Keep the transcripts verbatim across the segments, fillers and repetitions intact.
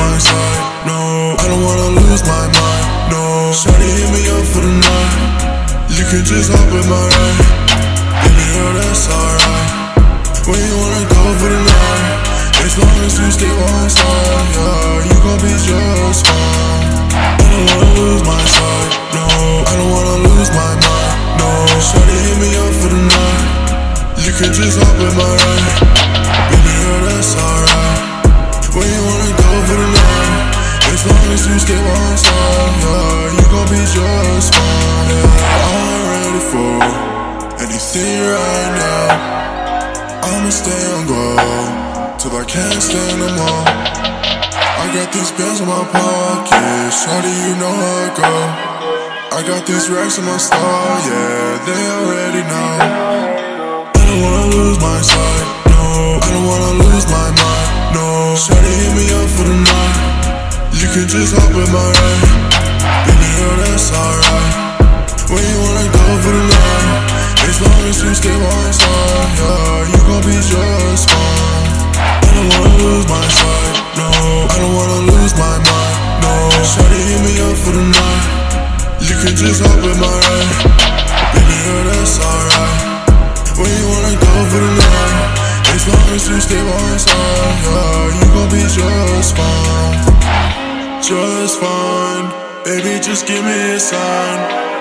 my side, no. I don't wanna lose my mind, no. Shawty hit me up for the night. You can just hop in my ride. Baby girl, that's alright. When you wanna go for the night, as long as you stay by my side, yeah, you gon' be just fine. I don't wanna lose my side, no. I don't wanna lose my mind, no. Shawty hit me up for the night. You can just hop in my ride. Baby girl, that's alright. When you wanna go for the night, as long as you stay by my side, yeah, you gon' be just fine. Yeah, I'm ready for anything right now. I'ma stay on go till I can't stand no more. I got these bands in my pocket, shawty, you know how I go. I got these racks in my star, yeah, they already know. I don't wanna lose my side, no. I don't wanna lose my mind, no. Shawty hit me up for the night. You can just hop in my ride. Baby girl, that's alright. When you wanna go for the night, as long as you stay by my side, yeah, you gon' be just fine. I don't wanna lose my side, no. I don't wanna lose my mind, no. Shawty hit me up for the night. You can just hop in my ride. Baby girl, that's alright. When you wanna go for the night, as long as you stay by my side, yeah, you gon' be just fine. Just fine. Baby, just give me a sign.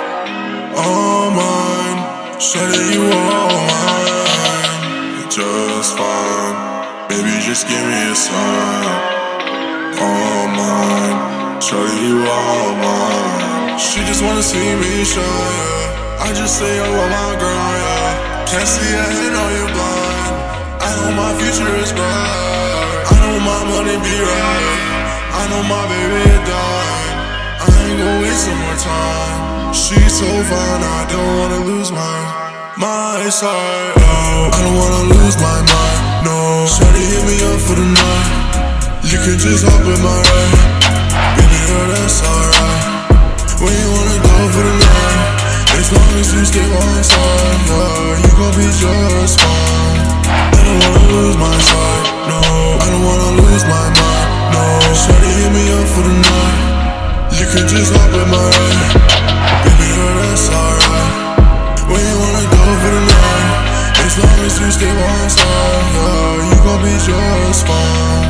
All mine. Shawty, you all mine. Just fine. Baby, just give me a sign. All mine. Shawty, you all mine. She just wanna see me shine, yeah. I just say I love my girl, yeah. Can't see ahead, know you blind. I know my future is bright. I know my money be right. I know my baby is dying. I ain't gon' waste some more time. She's so fine, I don't wanna lose my my side, oh. I don't wanna lose my mind, no. Shawty hit me up for the night. You can just hop in my ride. Baby girl, that's alright. When you wanna go for the night, as long as you stay by my side, yeah, you gon' be just fine. I don't wanna lose my side, no. I don't wanna lose my mind, no. Shawty hit me up for the night. You can just hop in my ride. Baby girl, that's alright. When you wanna go for the night, as long as you stay by my side, yeah, you gon' be just fine.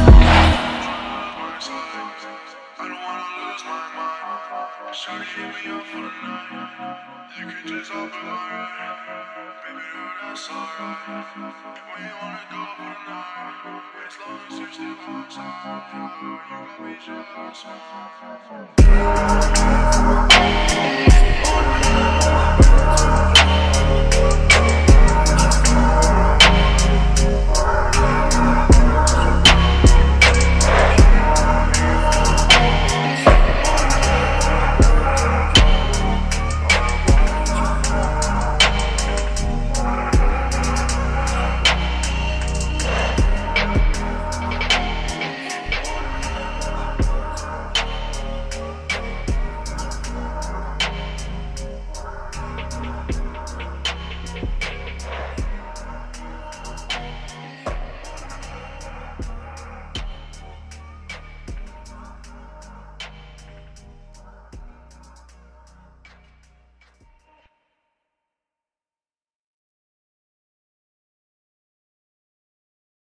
I don't wanna lose my mind. Shawty hit me up for the night. You can just hop in my ride. Baby girl, that's alright. When you wanna go for the night, as long as you stay by my side, yeah, you gon' be just fine.